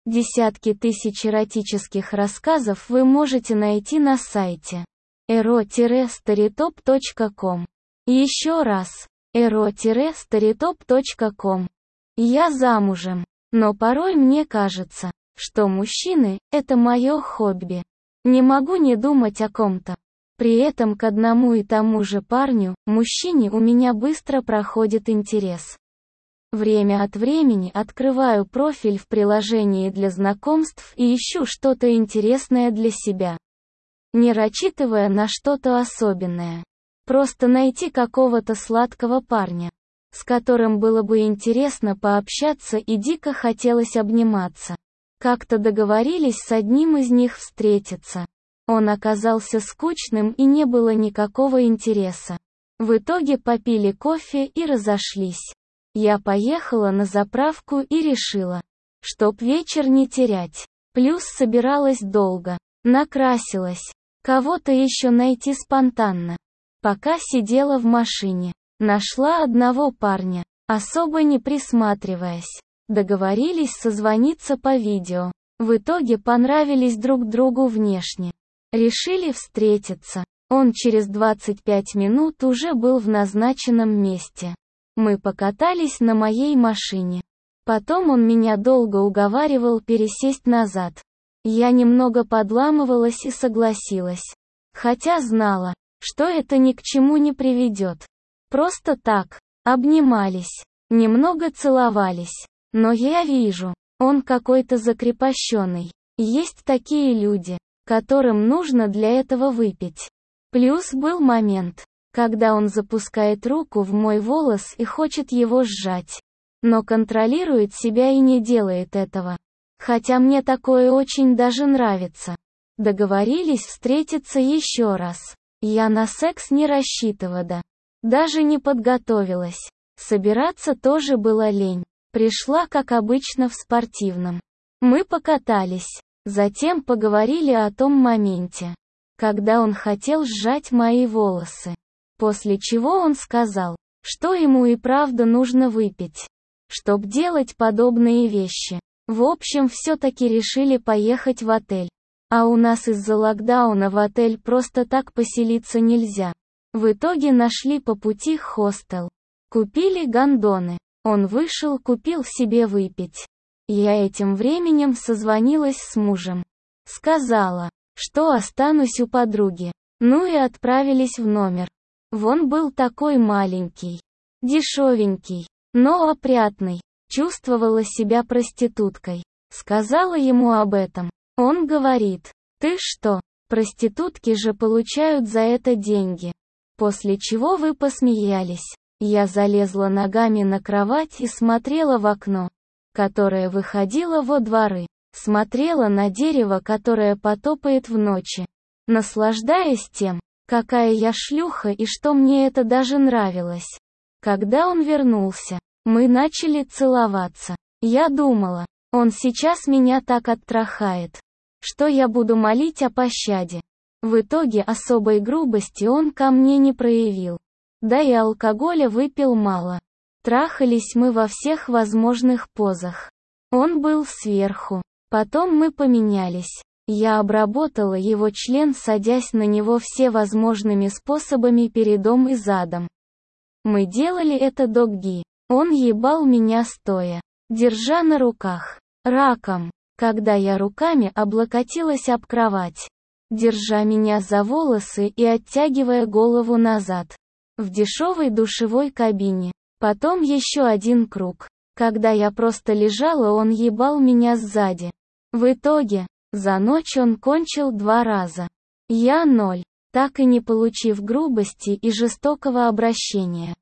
Десятки тысяч эротических рассказов вы можете найти на сайте ero-storytop.com. Еще раз, ero-storytop.com. Я замужем, но порой мне кажется, что мужчины – это мое хобби. Не могу не думать о ком-то. При этом к одному и тому же парню, мужчине, у меня быстро проходит интерес. Время от времени открываю профиль в приложении для знакомств и ищу что-то интересное для себя. Не рассчитывая на что-то особенное. Просто найти какого-то сладкого парня, с которым было бы интересно пообщаться и дико хотелось обниматься. Как-то договорились с одним из них встретиться. Он оказался скучным и не было никакого интереса. В итоге попили кофе и разошлись. Я поехала на заправку и решила, чтоб вечер не терять. Плюс собиралась долго, накрасилась. Кого-то еще найти спонтанно. Пока сидела в машине, нашла одного парня, особо не присматриваясь. Договорились созвониться по видео. В итоге понравились друг другу внешне. Решили встретиться. Он через 25 минут уже был в назначенном месте. Мы покатались на моей машине. Потом он меня долго уговаривал пересесть назад. Я немного подламывалась и согласилась. Хотя знала, что это ни к чему не приведет. Просто так, обнимались, немного целовались. Но я вижу, он какой-то закрепощенный. Есть такие люди, которым нужно для этого выпить. Плюс был момент, когда он запускает руку в мой волос и хочет его сжать. Но контролирует себя и не делает этого. Хотя мне такое очень даже нравится. Договорились встретиться еще раз. Я на секс не рассчитывала. Даже не подготовилась. Собираться тоже была лень. Пришла, как обычно, в спортивном. Мы покатались. Затем поговорили о том моменте, когда он хотел сжать мои волосы. После чего он сказал, что ему и правда нужно выпить, чтоб делать подобные вещи. В общем, все-таки решили поехать в отель. А у нас из-за локдауна в отель просто так поселиться нельзя. В итоге нашли по пути хостел. Купили гондоны. Он вышел, купил себе выпить. Я этим временем созвонилась с мужем. Сказала, что останусь у подруги. Ну и отправились в номер. Вон был такой маленький, дешевенький, но опрятный. Чувствовала себя проституткой. Сказала ему об этом. Он говорит, ты что, проститутки же получают за это деньги. После чего вы посмеялись. Я залезла ногами на кровать и смотрела в окно, которое выходило во дворы. Смотрела на дерево, которое потопает в ночи. Наслаждаясь тем, какая я шлюха и что мне это даже нравилось. Когда он вернулся, мы начали целоваться. Я думала, он сейчас меня так оттрахает, что я буду молить о пощаде. В итоге особой грубости он ко мне не проявил. Да и алкоголя выпил мало. Трахались мы во всех возможных позах. Он был сверху. Потом мы поменялись. Я обработала его член, садясь на него всевозможными способами передом и задом. Мы делали это догги. Он ебал меня стоя, держа на руках. Раком, когда я руками облокотилась об кровать, держа меня за волосы и оттягивая голову назад. В дешевой душевой кабине. Потом еще один круг. Когда я просто лежала, он ебал меня сзади. В итоге, за ночь он кончил 2 раза. Я 0, так и не получив грубости и жестокого обращения.